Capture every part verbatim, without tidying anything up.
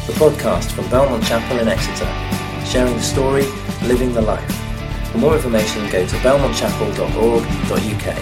the podcast from Belmont Chapel in Exeter, sharing the story, living the life. For more information, go to belmont chapel dot org dot u k.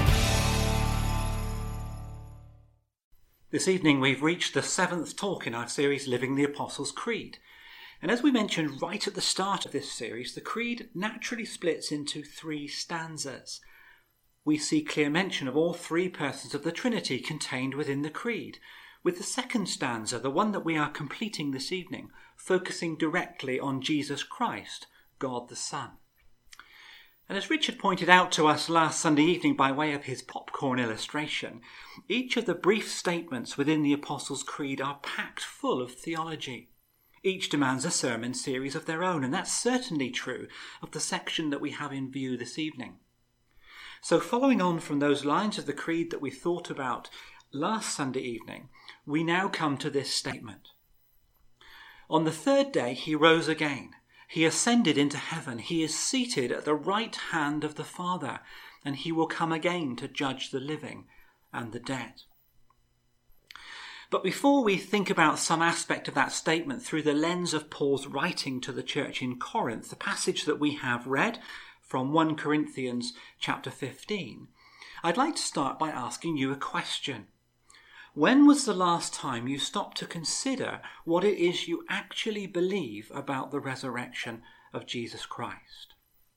This evening we've reached the seventh talk in our series Living the Apostles' Creed. And as we mentioned right at the start of this series, the Creed naturally splits into three stanzas. We see clear mention of all three persons of the Trinity contained within the Creed, with the second stanza, the one that we are completing this evening, focusing directly on Jesus Christ, God the Son. And as Richard pointed out to us last Sunday evening by way of his popcorn illustration, each of the brief statements within the Apostles' Creed are packed full of theology. Each demands a sermon series of their own, and that's certainly true of the section that we have in view this evening. So following on from those lines of the Creed that we thought about last Sunday evening, we now come to this statement. On the third day he rose again. He ascended into heaven. He is seated at the right hand of the Father, and he will come again to judge the living and the dead. But before we think about some aspect of that statement through the lens of Paul's writing to the church in Corinth, the passage that we have read from First Corinthians chapter fifteen, I'd like to start by asking you a question. When was the last time you stopped to consider what it is you actually believe about the resurrection of Jesus Christ?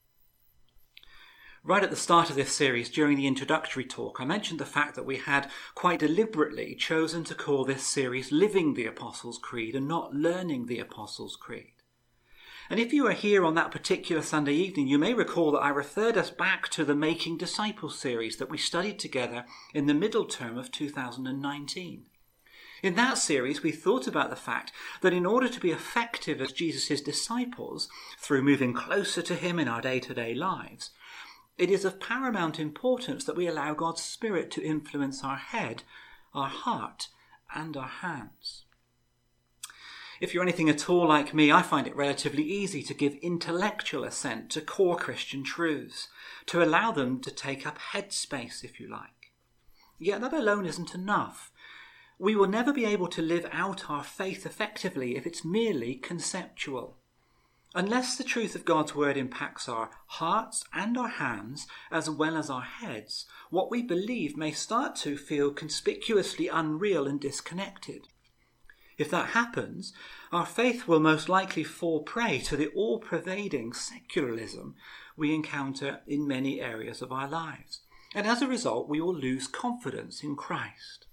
Right at the start of this series, during the introductory talk, I mentioned the fact that we had quite deliberately chosen to call this series Living the Apostles' Creed and not Learning the Apostles' Creed. And if you were here on that particular Sunday evening, you may recall that I referred us back to the Making Disciples series that we studied together in the middle term of two thousand nineteen. In that series, we thought about the fact that in order to be effective as Jesus' disciples, through moving closer to him in our day-to-day lives, it is of paramount importance that we allow God's Spirit to influence our head, our heart, and our hands. If you're anything at all like me, I find it relatively easy to give intellectual assent to core Christian truths, to allow them to take up headspace, if you like. Yet that alone isn't enough. We will never be able to live out our faith effectively if it's merely conceptual. Unless the truth of God's word impacts our hearts and our hands, as well as our heads, what we believe may start to feel conspicuously unreal and disconnected. If that happens, our faith will most likely fall prey to the all-pervading secularism we encounter in many areas of our lives. And as a result, we will lose confidence in Christ.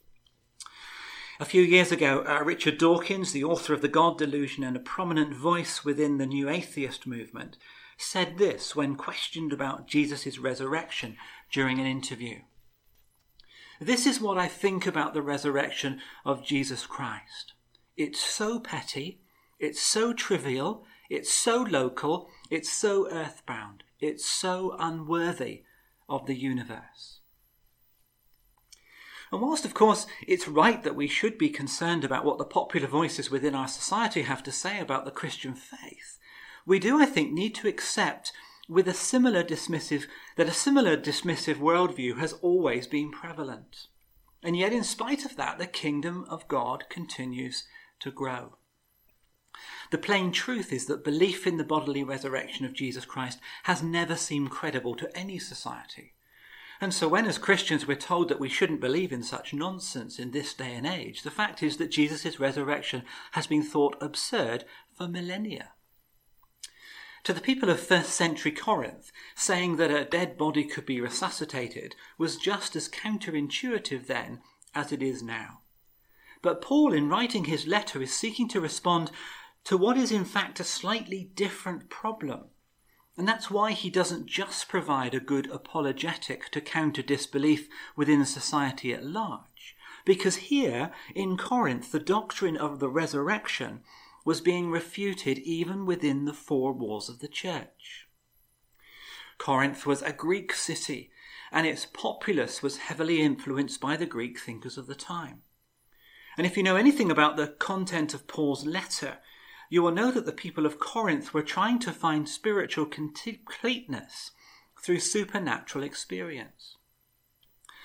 A few years ago, uh, Richard Dawkins, the author of The God Delusion and a prominent voice within the New Atheist movement, said this when questioned about Jesus' resurrection during an interview. This is what I think about the resurrection of Jesus Christ. It's so petty, it's so trivial, it's so local, it's so earthbound, it's so unworthy of the universe. And whilst, of course, it's right that we should be concerned about what the popular voices within our society have to say about the Christian faith, we do, I think, need to accept with a similar dismissive, that a similar dismissive worldview has always been prevalent. And yet, in spite of that, the kingdom of God continues to grow. The plain truth is that belief in the bodily resurrection of Jesus Christ has never seemed credible to any society. And so when as Christians we're told that we shouldn't believe in such nonsense in this day and age, the fact is that Jesus' resurrection has been thought absurd for millennia. To the people of first century Corinth, saying that a dead body could be resuscitated was just as counterintuitive then as it is now. But Paul, in writing his letter, is seeking to respond to what is in fact a slightly different problem. And that's why he doesn't just provide a good apologetic to counter disbelief within society at large. Because here, in Corinth, the doctrine of the resurrection was being refuted even within the four walls of the church. Corinth was a Greek city, and its populace was heavily influenced by the Greek thinkers of the time. And if you know anything about the content of Paul's letter, you will know that the people of Corinth were trying to find spiritual completeness through supernatural experience.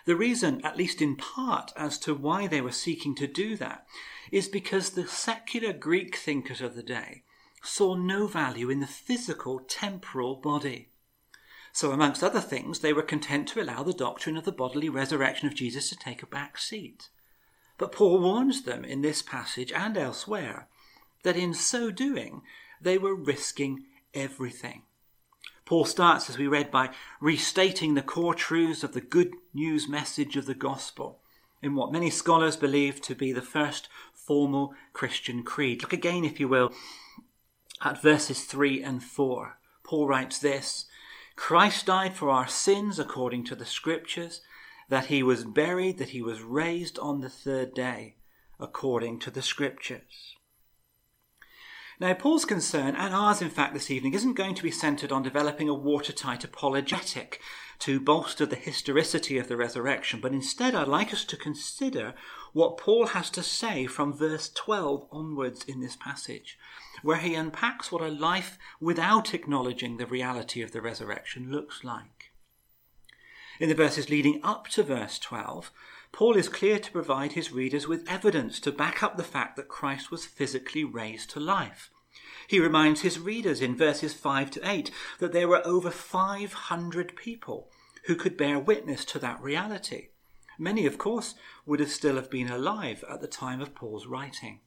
The reason, at least in part, as to why they were seeking to do that is because the secular Greek thinkers of the day saw no value in the physical, temporal body. So amongst other things, they were content to allow the doctrine of the bodily resurrection of Jesus to take a back seat. But Paul warns them in this passage and elsewhere that in so doing, they were risking everything. Paul starts, as we read, by restating the core truths of the good news message of the gospel in what many scholars believe to be the first formal Christian creed. Look again, if you will, at verses three and four. Paul writes this: Christ died for our sins according to the Scriptures, that he was buried, that he was raised on the third day according to the Scriptures. Now, Paul's concern, and ours in fact this evening, isn't going to be centred on developing a watertight apologetic to bolster the historicity of the resurrection, but instead I'd like us to consider what Paul has to say from verse twelve onwards in this passage, where he unpacks what a life without acknowledging the reality of the resurrection looks like. In the verses leading up to verse twelve, Paul is clear to provide his readers with evidence to back up the fact that Christ was physically raised to life. He reminds his readers in verses five to eight that there were over five hundred people who could bear witness to that reality. Many, of course, would have still have been alive at the time of Paul's writing.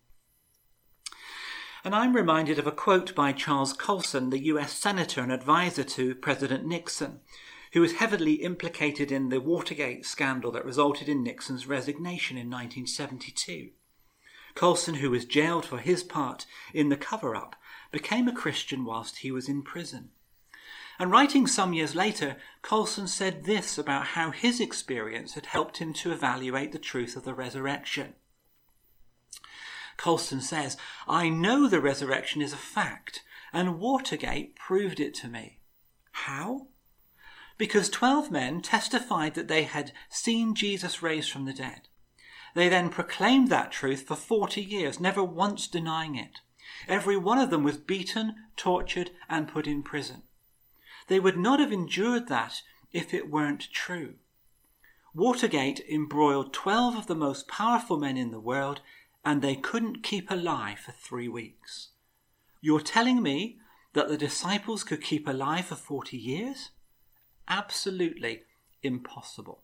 And I'm reminded of a quote by Charles Colson, the U S Senator and advisor to President Nixon, who was heavily implicated in the Watergate scandal that resulted in Nixon's resignation in nineteen seventy-two. Colson, who was jailed for his part in the cover-up, became a Christian whilst he was in prison. And writing some years later, Colson said this about how his experience had helped him to evaluate the truth of the resurrection. Colson says, "I know the resurrection is a fact, and Watergate proved it to me." How? Because twelve men testified that they had seen Jesus raised from the dead. They then proclaimed that truth for forty years, never once denying it. Every one of them was beaten, tortured, and put in prison. They would not have endured that if it weren't true. Watergate embroiled twelve of the most powerful men in the world, and they couldn't keep alive for three weeks. You're telling me that the disciples could keep alive for forty years? Absolutely impossible.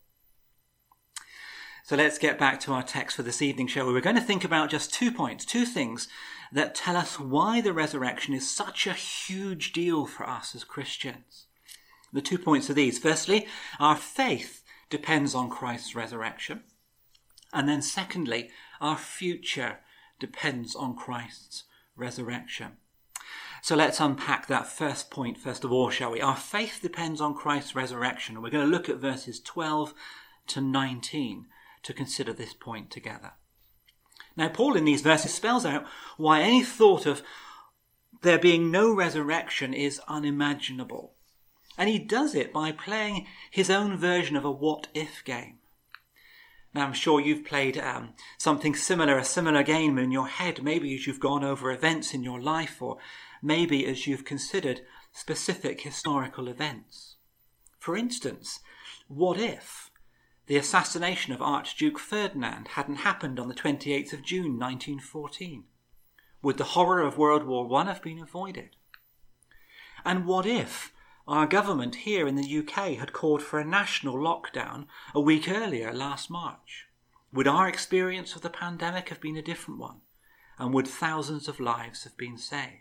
So let's get back to our text for this evening, shall we? We're going to think about just two points, two things that tell us why the resurrection is such a huge deal for us as Christians. The two points are these. Firstly, our faith depends on Christ's resurrection. And then secondly, our future depends on Christ's resurrection. So let's unpack that first point first of all, shall we? Our faith depends on Christ's resurrection. And we're going to look at verses twelve to nineteen to consider this point together. Now, Paul in these verses spells out why any thought of there being no resurrection is unimaginable. And he does it by playing his own version of a what-if game. Now, I'm sure you've played um, something similar, a similar game in your head, maybe as you've gone over events in your life, or maybe as you've considered specific historical events. For instance, what if the assassination of Archduke Ferdinand hadn't happened on the twenty-eighth of June nineteen fourteen? Would the horror of World War One have been avoided? And what if our government here in the U K had called for a national lockdown a week earlier last March? Would our experience of the pandemic have been a different one? And would thousands of lives have been saved?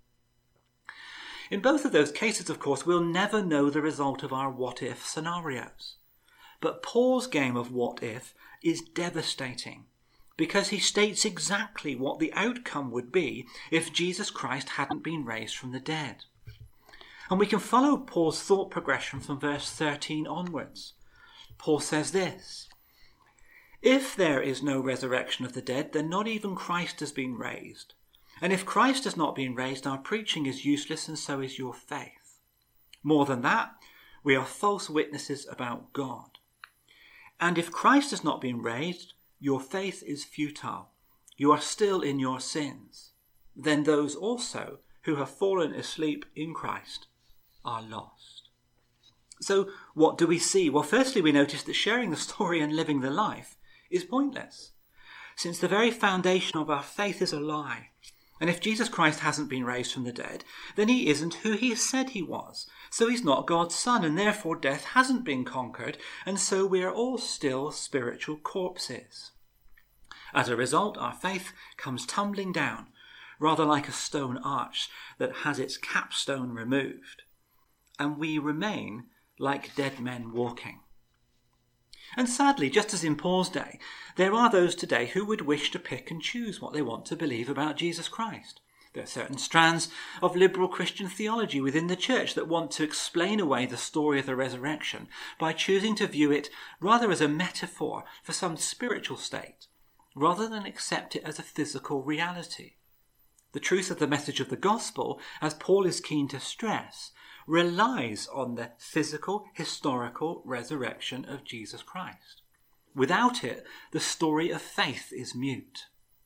In both of those cases, of course, we'll never know the result of our what-if scenarios. But Paul's game of what if is devastating because he states exactly what the outcome would be if Jesus Christ hadn't been raised from the dead. And we can follow Paul's thought progression from verse thirteen onwards. Paul says this: "If there is no resurrection of the dead, then not even Christ has been raised. And if Christ has not been raised, our preaching is useless, and so is your faith. More than that, we are false witnesses about God. And if Christ has not been raised, your faith is futile. You are still in your sins. Then those also who have fallen asleep in Christ are lost." So what do we see? Well, firstly, we notice that sharing the story and living the life is pointless, since the very foundation of our faith is a lie. And if Jesus Christ hasn't been raised from the dead, then he isn't who he said he was. So he's not God's son, and therefore death hasn't been conquered, and so we are all still spiritual corpses. As a result, our faith comes tumbling down, rather like a stone arch that has its capstone removed, and we remain like dead men walking. And sadly, just as in Paul's day, there are those today who would wish to pick and choose what they want to believe about Jesus Christ. There are certain strands of liberal Christian theology within the church that want to explain away the story of the resurrection by choosing to view it rather as a metaphor for some spiritual state, rather than accept it as a physical reality. The truth of the message of the gospel, as Paul is keen to stress, relies on the physical, historical resurrection of Jesus Christ. Without it, the story of faith is mute.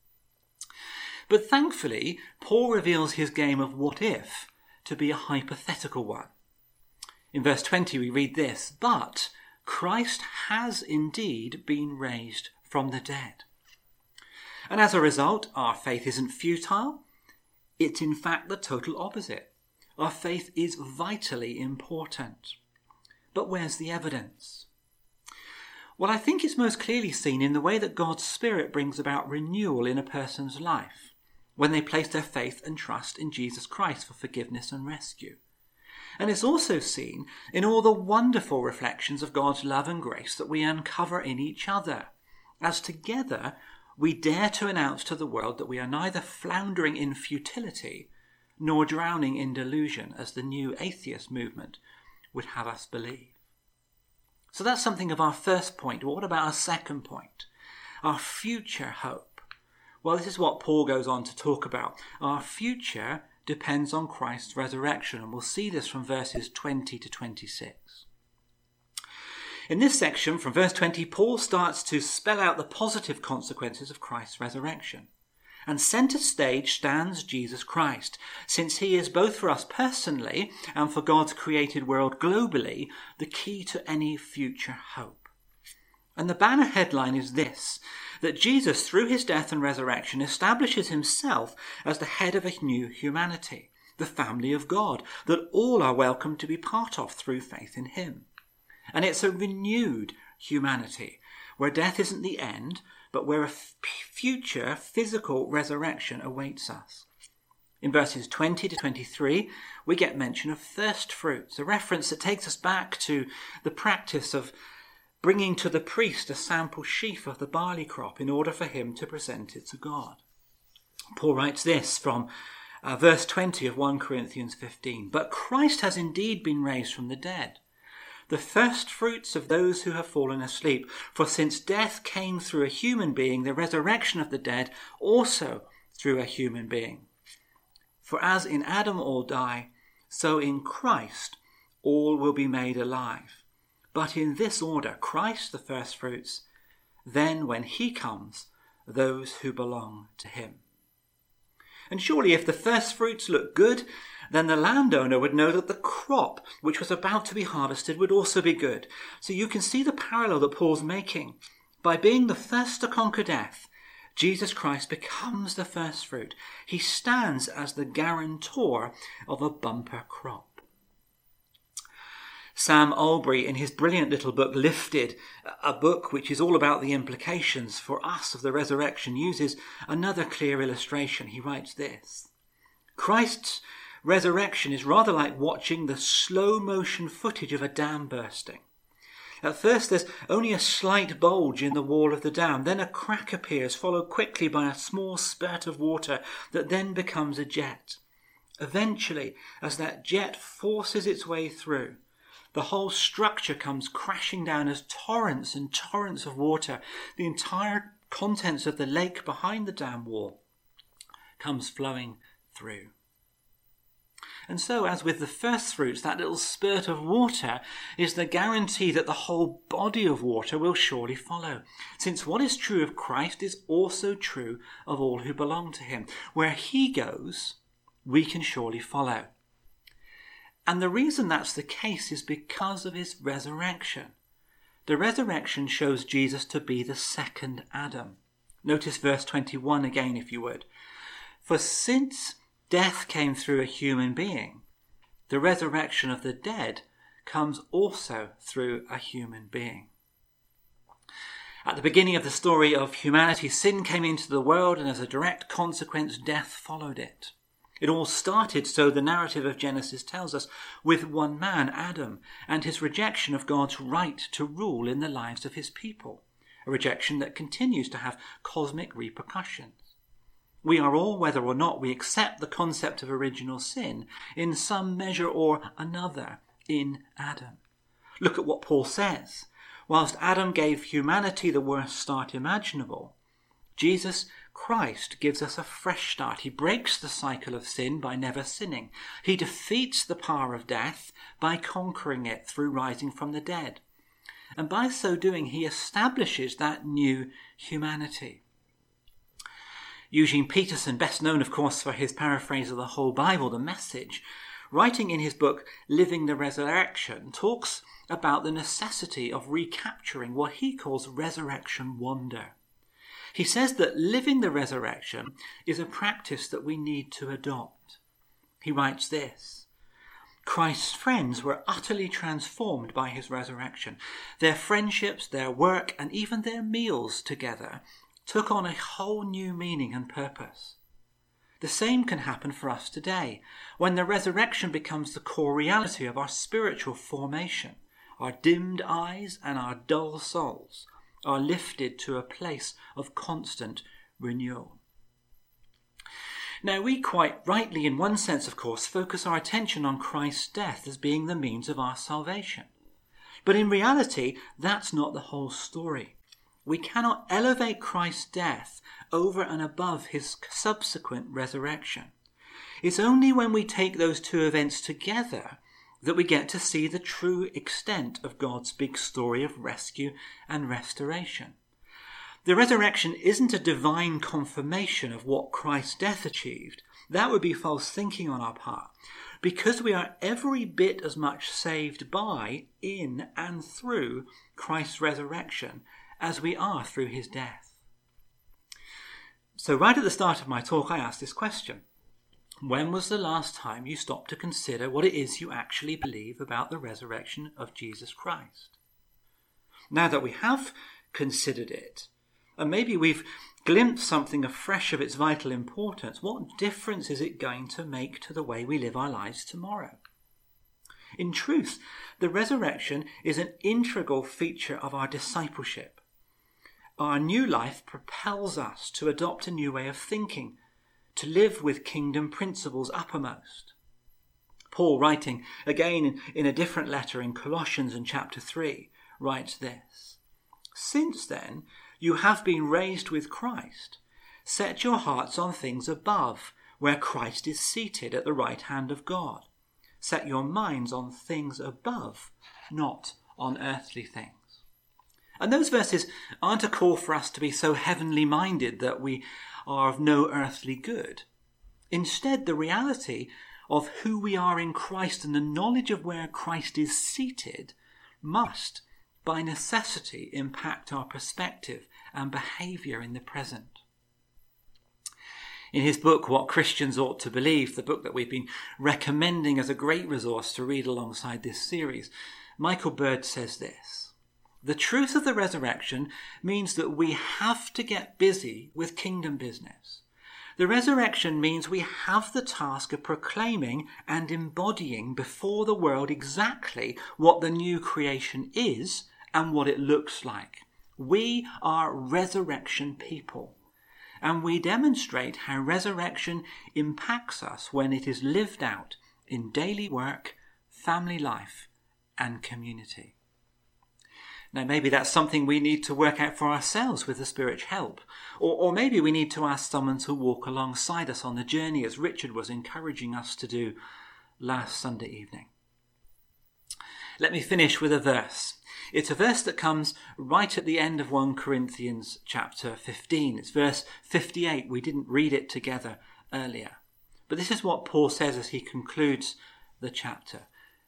But thankfully, Paul reveals his game of what if to be a hypothetical one. In verse twenty we read this, "But Christ has indeed been raised from the dead." And as a result, our faith isn't futile. It's in fact the total opposite. Our faith is vitally important. But where's the evidence? Well, I think it's most clearly seen in the way that God's Spirit brings about renewal in a person's life when they place their faith and trust in Jesus Christ for forgiveness and rescue. And it's also seen in all the wonderful reflections of God's love and grace that we uncover in each other, as together we dare to announce to the world that we are neither floundering in futility nor drowning in delusion, as the new atheist movement would have us believe. So that's something of our first point. What about our second point? Our future hope. Well, this is what Paul goes on to talk about. Our future depends on Christ's resurrection, and we'll see this from verses twenty to twenty-six. In this section, from verse twenty, Paul starts to spell out the positive consequences of Christ's resurrection. And centre stage stands Jesus Christ, since he is both for us personally and for God's created world globally the key to any future hope. And the banner headline is this, that Jesus, through his death and resurrection, establishes himself as the head of a new humanity, the family of God, that all are welcome to be part of through faith in him. And it's a renewed humanity, where death isn't the end, but where a f- future physical resurrection awaits us. In verses twenty to twenty-three, we get mention of first fruits, a reference that takes us back to the practice of bringing to the priest a sample sheaf of the barley crop in order for him to present it to God. Paul writes this from uh, verse twenty of First Corinthians fifteen, "But Christ has indeed been raised from the dead, the first fruits of those who have fallen asleep. For since death came through a human being, the resurrection of the dead also through a human being. For as in Adam all die, so in Christ all will be made alive. But in this order, Christ the first fruits, then when he comes, those who belong to him." And surely if the first fruits look good, then the landowner would know that the crop which was about to be harvested would also be good. So you can see the parallel that Paul's making. By being the first to conquer death, Jesus Christ becomes the first fruit. He stands as the guarantor of a bumper crop. Sam Albury, in his brilliant little book Lifted, a book which is all about the implications for us of the resurrection, uses another clear illustration. He writes this: Christ's resurrection is rather like watching the slow motion footage of a dam bursting. At first there's only a slight bulge in the wall of the dam, then a crack appears, followed quickly by a small spurt of water that then becomes a jet. Eventually, as that jet forces its way through, the whole structure comes crashing down as torrents and torrents of water. The entire contents of the lake behind the dam wall comes flowing through. And so, as with the first fruits, that little spurt of water is the guarantee that the whole body of water will surely follow. Since what is true of Christ is also true of all who belong to him. Where he goes, we can surely follow. And the reason that's the case is because of his resurrection. The resurrection shows Jesus to be the second Adam. Notice verse twenty-one again, if you would. For since death came through a human being, the resurrection of the dead comes also through a human being. At the beginning of the story of humanity, sin came into the world, and as a direct consequence, death followed it. It all started, so the narrative of Genesis tells us, with one man, Adam, and his rejection of God's right to rule in the lives of his people, a rejection that continues to have cosmic repercussions. We are all, whether or not we accept the concept of original sin, in some measure or another in Adam. Look at what Paul says. Whilst Adam gave humanity the worst start imaginable, Jesus Christ gives us a fresh start. He breaks the cycle of sin by never sinning. He defeats the power of death by conquering it through rising from the dead. And by so doing, he establishes that new humanity. Eugene Peterson, best known, of course, for his paraphrase of the whole Bible, The Message, writing in his book Living the Resurrection, talks about the necessity of recapturing what he calls resurrection wonder. He says that living the resurrection is a practice that we need to adopt. He writes this: Christ's friends were utterly transformed by his resurrection. Their friendships, their work, and even their meals together took on a whole new meaning and purpose. The same can happen for us today, when the resurrection becomes the core reality of our spiritual formation. Our dimmed eyes and our dull souls are lifted to a place of constant renewal. Now, we quite rightly, in one sense, of course, focus our attention on Christ's death as being the means of our salvation. But in reality, that's not the whole story. We cannot elevate Christ's death over and above his subsequent resurrection. It's only when we take those two events together that we get to see the true extent of God's big story of rescue and restoration. The resurrection isn't a divine confirmation of what Christ's death achieved. That would be false thinking on our part, because we are every bit as much saved by, in, and through Christ's resurrection as we are through his death. So right at the start of my talk, I asked this question. When was the last time you stopped to consider what it is you actually believe about the resurrection of Jesus Christ? Now that we have considered it, and maybe we've glimpsed something afresh of its vital importance, what difference is it going to make to the way we live our lives tomorrow? In truth, the resurrection is an integral feature of our discipleship. Our new life propels us to adopt a new way of thinking, to live with kingdom principles uppermost. Paul, writing again in a different letter in Colossians in chapter three, writes this: Since then you have been raised with Christ, set your hearts on things above, where Christ is seated at the right hand of God. Set your minds on things above, not on earthly things. And those verses aren't a call for us to be so heavenly minded that we are of no earthly good. Instead, the reality of who we are in Christ and the knowledge of where Christ is seated must, by necessity, impact our perspective and behaviour in the present. In his book, What Christians Ought to Believe, the book that we've been recommending as a great resource to read alongside this series, Michael Bird says this: The truth of the resurrection means that we have to get busy with kingdom business. The resurrection means we have the task of proclaiming and embodying before the world exactly what the new creation is and what it looks like. We are resurrection people, and we demonstrate how resurrection impacts us when it is lived out in daily work, family life, and community. Now, maybe that's something we need to work out for ourselves with the Spirit's help. Or, or maybe we need to ask someone to walk alongside us on the journey, as Richard was encouraging us to do last Sunday evening. Let me finish with a verse. It's a verse that comes right at the end of First Corinthians chapter fifteen. It's verse fifty-eight. We didn't read it together earlier. But this is what Paul says as he concludes the chapter.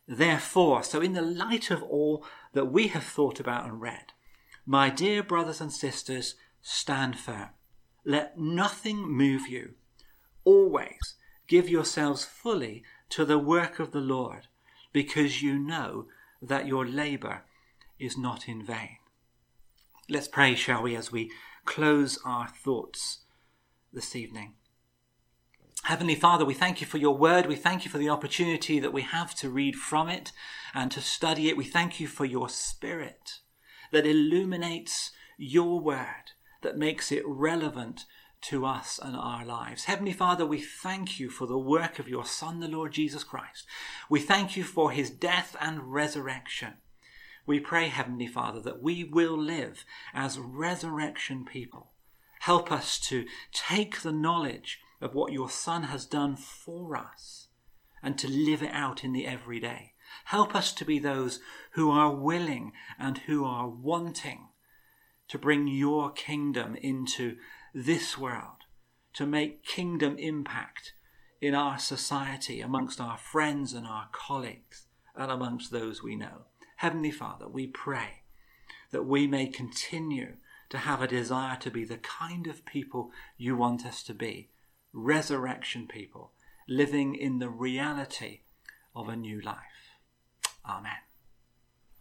Therefore, so in the light of all that we have thought about and read, my dear brothers and sisters, stand firm. Let nothing move you. Always give yourselves fully to the work of the Lord, because you know that your labour is not in vain. Let's pray, shall we, as we close our thoughts this evening. Heavenly Father, we thank you for your word. We thank you for the opportunity that we have to read from it and to study it. We thank you for your Spirit that illuminates your word, that makes it relevant to us and our lives. Heavenly Father, we thank you for the work of your Son, the Lord Jesus Christ. We thank you for his death and resurrection. We pray, Heavenly Father, that we will live as resurrection people. Help us to take the knowledge of what your Son has done for us and to live it out in the everyday. Help us to be those who are willing and who are wanting to bring your kingdom into this world, to make kingdom impact in our society, amongst our friends and our colleagues, and amongst those we know. Heavenly Father, we pray that we may continue to have a desire to be the kind of people you want us to be, resurrection people, living in the reality of a new life. Amen.